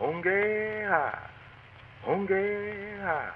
Honge ha, honge ha,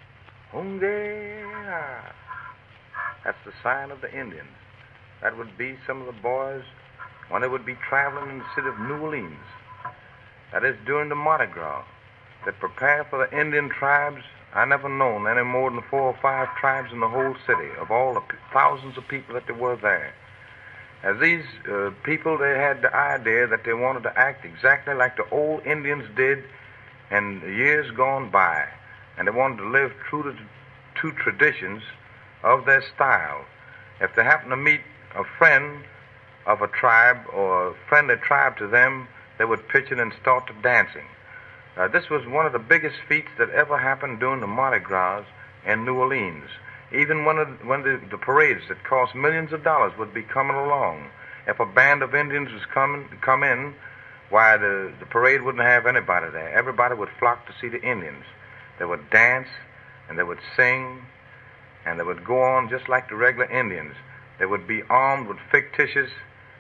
honge ha. That's the sign of the Indians. That would be some of the boys when they would be traveling in the city of New Orleans. That is during the Mardi Gras. They prepare for the Indian tribes. I never known any more than 4 or 5 tribes in the whole city of all the thousands of people that there were there. As these people, they had the idea that they wanted to act exactly like the old Indians did in years gone by, and they wanted to live true to traditions of their style. If they happened to meet a friend of a tribe or a friendly tribe to them, they would pitch in and start to dancing. This was one of the biggest feats that ever happened during the Mardi Gras in New Orleans. Even when the parades that cost millions of dollars would be coming along, if a band of Indians was come in, why the parade wouldn't have anybody there. Everybody would flock to see the Indians. They would dance and they would sing and they would go on just like the regular Indians. They would be armed with fictitious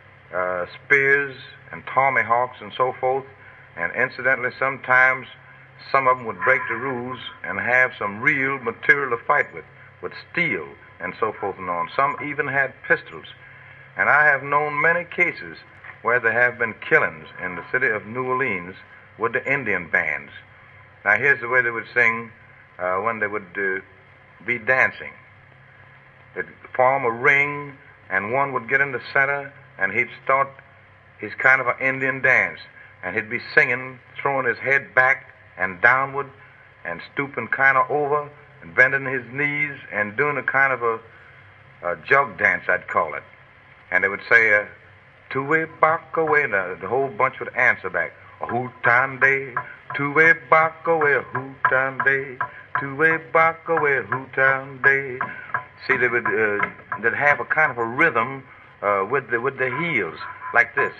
spears and tomahawks and so forth. And incidentally, sometimes some of them would break the rules and have some real material to fight with steel and so forth and on. Some even had pistols. And I have known many cases where there have been killings in the city of New Orleans with the Indian bands. Now here's the way they would sing when they would be dancing. They'd form a ring, and one would get in the center, and he'd start his kind of an Indian dance. And he'd be singing, throwing his head back and downward, and stooping kind of over, and bending his knees, and doing a kind of a jug dance, I'd call it. And they would say, two-way back away, the whole bunch would answer back, hootande, two-way back away, hootande, two-way back away, hootande. See, they'd have a kind of a rhythm with the heels, like this.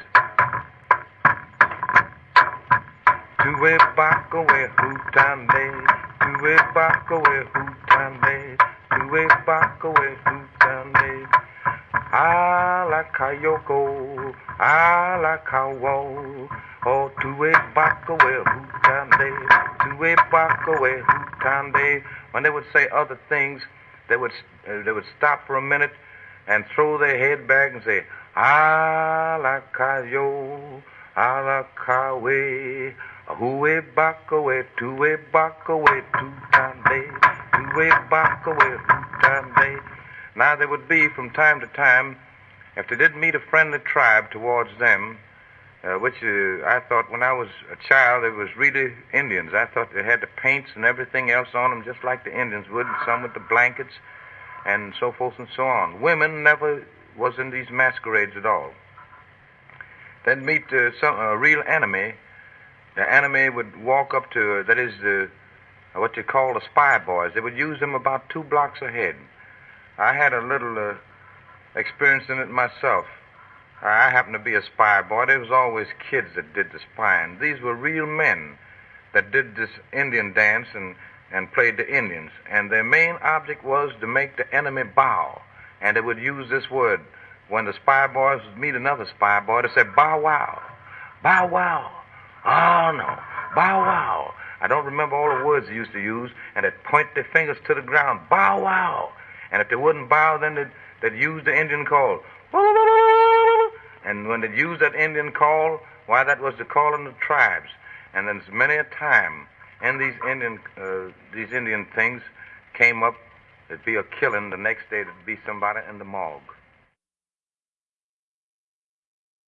Two-way back away, hootande, two-way back away, hootande, two-way back away, hootande. I like Kayoko, I like Kawo, oh, two-way back away, hootande, two-way back away, hootande. When they would say other things, they would stop for a minute and throw their head back and say, I like Kayo, I like Kawe. Two-way back away, two-way back away, two-time-day, two-way back away, two-time-day. Now there would be, from time to time, if they did meet a friendly tribe towards them, which I thought when I was a child, it was really Indians. I thought they had the paints and everything else on them just like the Indians would, and some with the blankets and so forth and so on. Women never was in these masquerades at all. They'd meet a real enemy. The enemy would walk up to, that is, what you call the spy boys. They would use them about 2 blocks ahead. I had a little experience in it myself. I happened to be a spy boy. There was always kids that did the spying. These were real men that did this Indian dance and played the Indians. And their main object was to make the enemy bow. And they would use this word. When the spy boys would meet another spy boy, they said, bow wow, bow wow. Oh, no, bow wow. I don't remember all the words they used to use, and they'd point their fingers to the ground, bow wow. And if they wouldn't bow, then they'd use the Indian call. And when they'd use that Indian call, why, that was the calling of the tribes. And then many a time, and these Indian things came up, there'd be a killing, the next day there'd be somebody in the morgue.